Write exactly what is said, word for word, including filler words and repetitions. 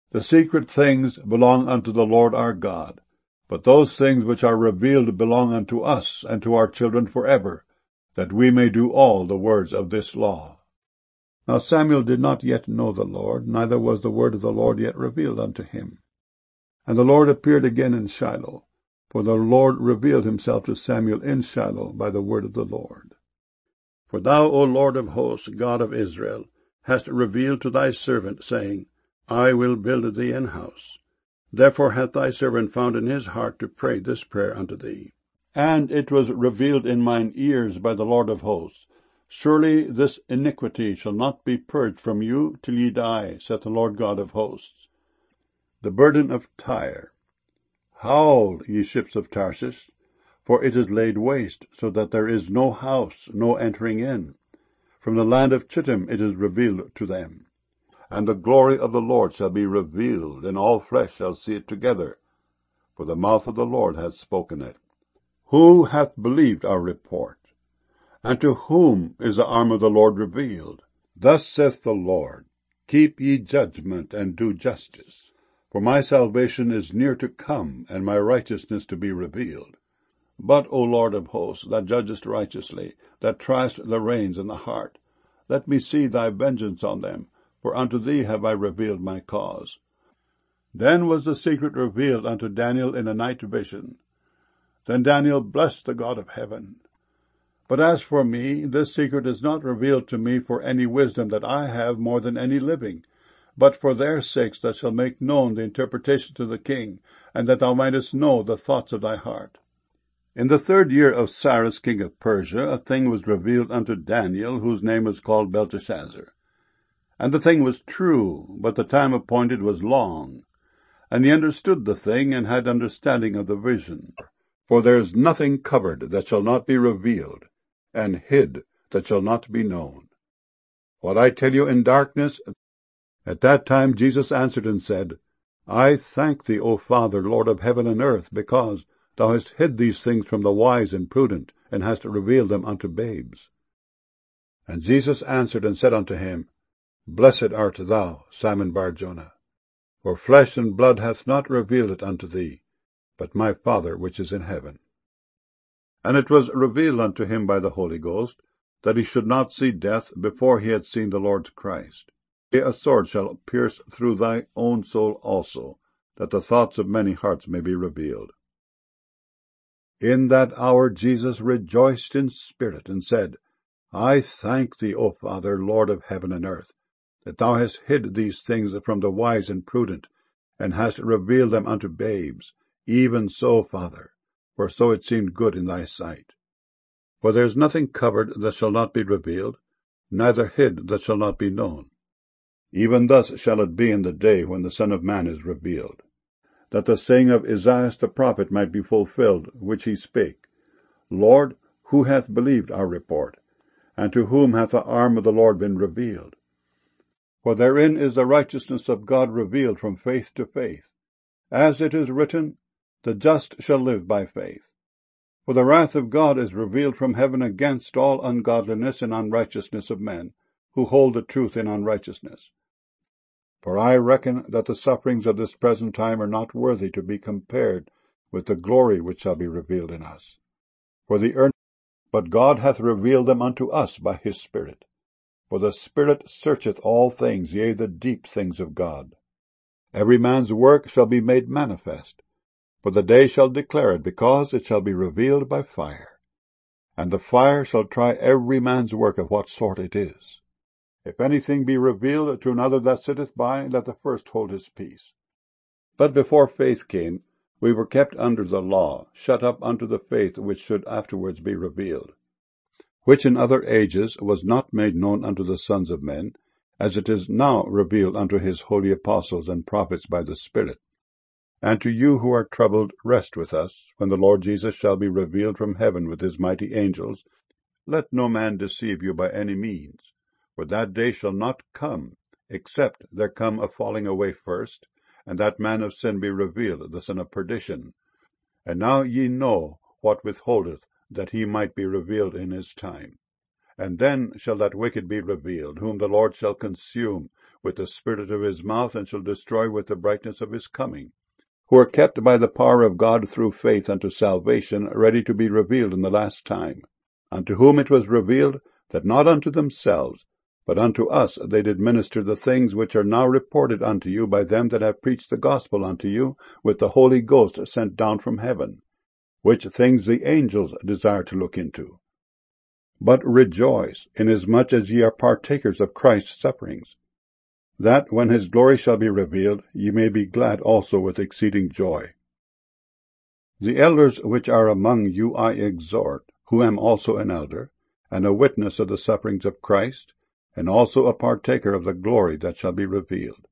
The secret things belong unto the Lord our God, but those things which are revealed belong unto us and to our children forever, that we may do all the words of this law. Now Samuel did not yet know the Lord, neither was the word of the Lord yet revealed unto him. And the Lord appeared again in Shiloh, for the Lord revealed himself to Samuel in Shiloh by the word of the Lord. For thou, O Lord of hosts, God of Israel, hast revealed to thy servant, saying, I will build thee an house. Therefore hath thy servant found in his heart to pray this prayer unto thee. And it was revealed in mine ears by the Lord of hosts, Surely this iniquity shall not be purged from you till ye die, saith the Lord God of hosts. The burden of Tyre. Howl, ye ships of Tarshish, for it is laid waste, so that there is no house, no entering in. From the land of Chittim it is revealed to them. And the glory of the Lord shall be revealed, and all flesh shall see it together, for the mouth of the Lord hath spoken it. Who hath believed our report? And to whom is the arm of the Lord revealed? Thus saith the Lord, Keep ye judgment, and do justice. For my salvation is near to come, and my righteousness to be revealed. But, O Lord of hosts, that judgest righteously, that triest the reins and the heart, let me see thy vengeance on them, for unto thee have I revealed my cause. Then was the secret revealed unto Daniel in a night vision. Then Daniel blessed the God of heaven. But as for me, this secret is not revealed to me for any wisdom that I have more than any living, but for their sakes that shall make known the interpretation to the king, and that thou mightest know the thoughts of thy heart. In the third year of Cyrus king of Persia, a thing was revealed unto Daniel, whose name was called Belteshazzar. And the thing was true, but the time appointed was long. And he understood the thing, and had understanding of the vision. For there is nothing covered that shall not be revealed, and hid that shall not be known. What I tell you in darkness. At that time Jesus answered and said, I thank thee, O Father, Lord of heaven and earth, because thou hast hid these things from the wise and prudent, and hast revealed them unto babes. And Jesus answered and said unto him, Blessed art thou, Simon Bar-Jonah, for flesh and blood hath not revealed it unto thee, but my Father which is in heaven. And it was revealed unto him by the Holy Ghost, that he should not see death before he had seen the Lord's Christ. A sword shall pierce through thy own soul also, that the thoughts of many hearts may be revealed. In that hour Jesus rejoiced in spirit, and said, I thank thee, O Father, Lord of heaven and earth, that thou hast hid these things from the wise and prudent, and hast revealed them unto babes. Even so, Father, for so it seemed good in thy sight. For there is nothing covered that shall not be revealed, neither hid that shall not be known. Even thus shall it be in the day when the Son of Man is revealed, that the saying of Isaiah the prophet might be fulfilled, which he spake, Lord, who hath believed our report? And to whom hath the arm of the Lord been revealed? For therein is the righteousness of God revealed from faith to faith. As it is written, The just shall live by faith. For the wrath of God is revealed from heaven against all ungodliness and unrighteousness of men, who hold the truth in unrighteousness. For I reckon that the sufferings of this present time are not worthy to be compared with the glory which shall be revealed in us. For the earth, but God hath revealed them unto us by his Spirit. For the Spirit searcheth all things, yea, the deep things of God. Every man's work shall be made manifest, for the day shall declare it, because it shall be revealed by fire. And the fire shall try every man's work of what sort it is. If anything be revealed to another that sitteth by, let the first hold his peace. But before faith came, we were kept under the law, shut up unto the faith which should afterwards be revealed, which in other ages was not made known unto the sons of men, as it is now revealed unto his holy apostles and prophets by the Spirit. And to you who are troubled, rest with us, when the Lord Jesus shall be revealed from heaven with his mighty angels. Let no man deceive you by any means, for that day shall not come, except there come a falling away first, and that man of sin be revealed, the son of perdition. And now ye know what withholdeth, that he might be revealed in his time. And then shall that wicked be revealed, whom the Lord shall consume with the spirit of his mouth, and shall destroy with the brightness of his coming, who are kept by the power of God through faith unto salvation, ready to be revealed in the last time, unto whom it was revealed that not unto themselves, but unto us they did minister the things which are now reported unto you by them that have preached the gospel unto you with the Holy Ghost sent down from heaven, which things the angels desire to look into. But rejoice, inasmuch as ye are partakers of Christ's sufferings, that when his glory shall be revealed, ye may be glad also with exceeding joy. The elders which are among you I exhort, who am also an elder, and a witness of the sufferings of Christ, and also a partaker of the glory that shall be revealed.